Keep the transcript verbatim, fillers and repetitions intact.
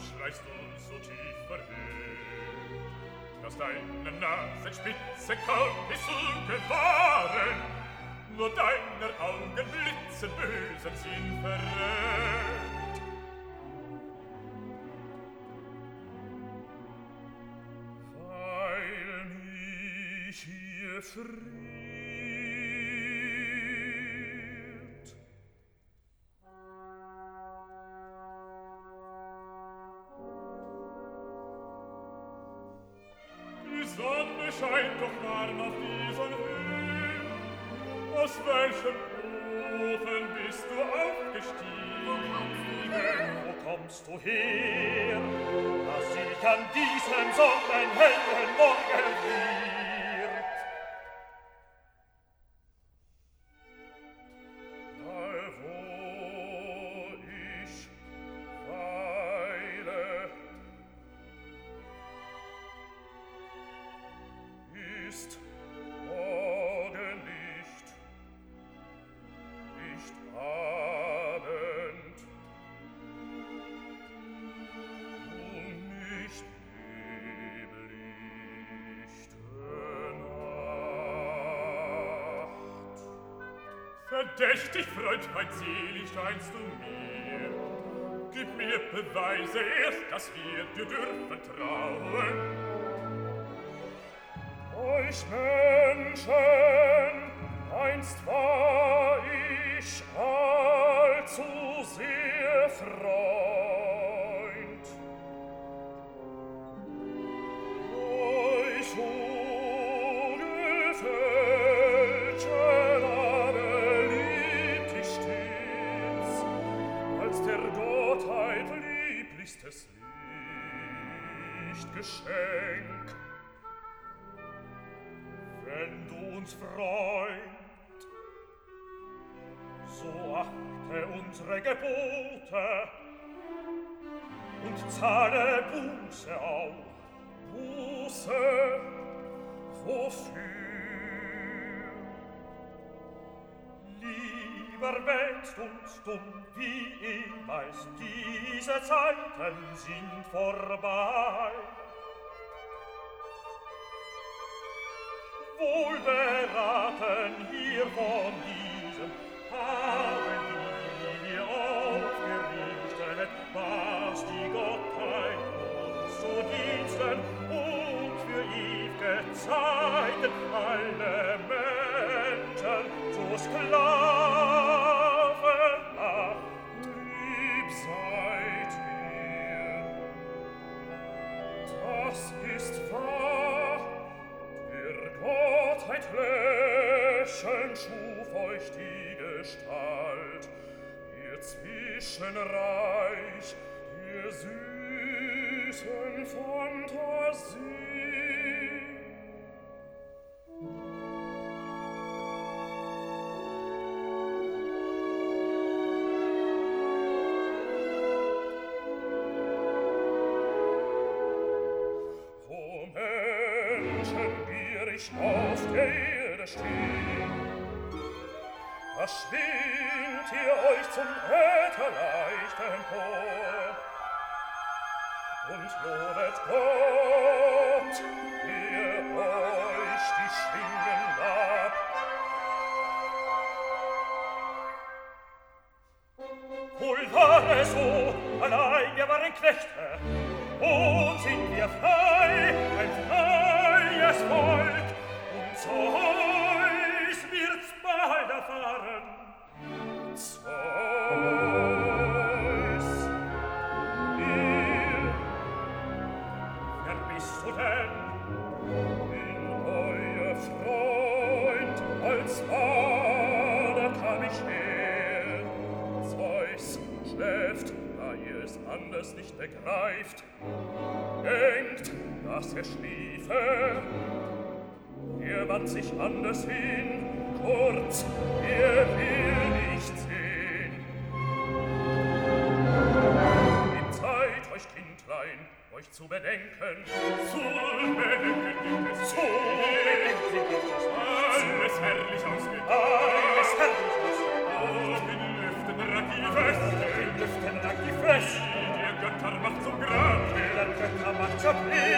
schreist du so tief verwirrt? Dass deine Nasenspitze kaum ist zu gewahren, nur deiner Augen Blitzen bösen Sinn verrät. Weil mich hier friert, die Sonne scheint doch warm auf diesen Höhen. Aus welchem Ofen bist du aufgestiegen? Wo kommst du her, dass ich an diesem sonnenhellen Morgen friert? Da wo ich weile, ist Morgenlicht, nicht Abend und nicht neblichte Nacht. Verdächtig, Freund, mein Selig scheinst du mir. Gib mir Beweise erst, dass wir dir dürfen trauen. Euch Menschen, einst war ich allzu sehr Freund. Euch ungefälscht aber liebt ich stets, als der Gottheit lieblichstes Lichtgeschenk. Wenn du uns freund, so achte unsere Gebote und zahle Buße auch. Buße, wofür? Lieber wennst uns dumm wie ehemals, diese Zeiten sind vorbei. Wohl beraten hier von diesem haben wir aufgerichtet, was die Gottheit uns zu Diensten und für ew'ge Zeiten alle Menschen zu Sklaven macht. Lieb seid ihr, das ist wahr. Gottheit lächelnd schuf euch die Gestalt, ihr Zwischenreich, ihr süßen Fantasie. Wo Menschen ich auf der Erde steh, da schwingt ihr euch zum Ätherleicht empor und lobet Gott, der euch die Schwingen gab. Wohl war es so, allein wir waren Knechte, und sind wir frei, ein freies Volk, und Zeus wird's bald erfahren. Zeus, ihr, wer bist du denn? Bin euer Freund, als Vater kam ich her. Zeus schläft, da ihr es anders nicht begreift. Denkt, dass er schliefe, er wandt sich anders hin, kurz, er will nicht sehen. Nehmt Zeit, euch Kindlein, euch zu bedenken, zu bedenken, zu bedenken, alles herrlich ausgeht, alles herrlich ausgeht, oh, in Lüften ragt die Fresse, in Lüften ragt die Fresse, die der Götter macht zum Grab. zerbricht